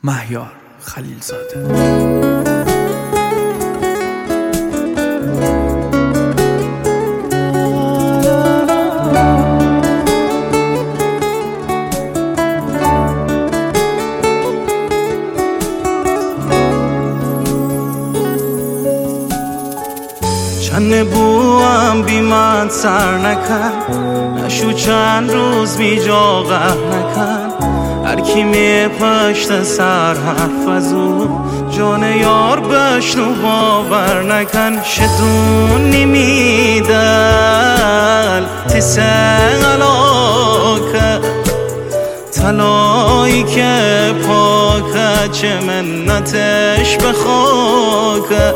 مهیار خلیلزاده. چند بوام بی من سر نکن، نشو چند روز بی جا غم نکن. هر کی می پشت سر حرف از او، جان یار بشنو باور نکن. شدونی میدل تسألوکه، طلایی که پاکه چه منتش به خاکه.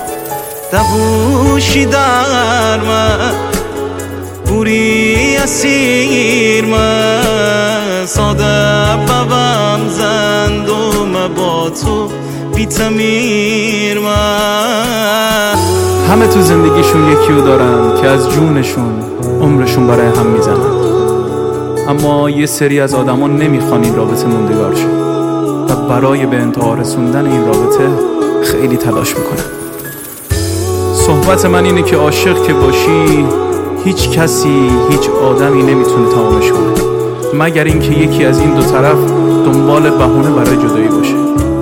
دبوشی در من بوری اسیر من، ساده ببم زندوم با تو بی تمیر من. همه تو زندگیشون یکیو دارن که از جونشون عمرشون برای هم میزنن، اما یه سری از آدما نمیخوان این رابطه موندگار شه و برای به انتها رسوندن این رابطه خیلی تلاش میکنن. صحبت من اینه که عاشق که باشی، هیچ کسی هیچ آدمی نمیتونه تمامش کنه، مگر اینکه یکی از این دو طرف دنبال بهونه برای جدایی باشه.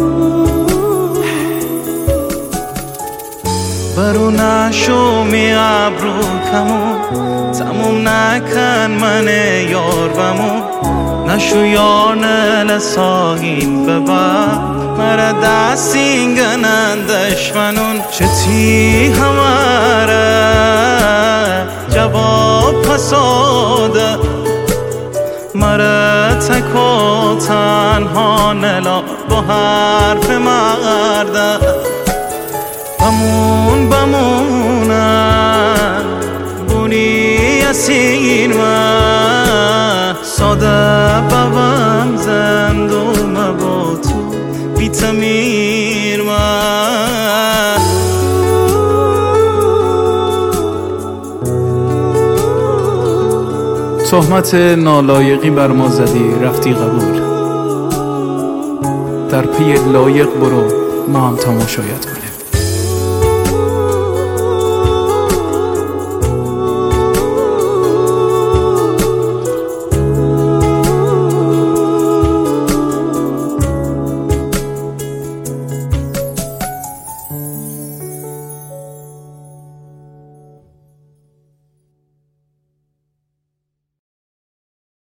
برو نشو می ابرو کمون، تموم نکن من یار بمون. نشو یار نل ساهین ببر، مرا دستین گنن دشمنون. چتی هماره جواب پساده، مرا تک و تنها نلا با حرف مرده. بمونم بونی اسیر من، ساده ببم زندوم با تو بی تمیر من. تهمت نالایقی بر ما زدی رفتی قبول، در پی لایق برو ما هم تماشایت کنیم.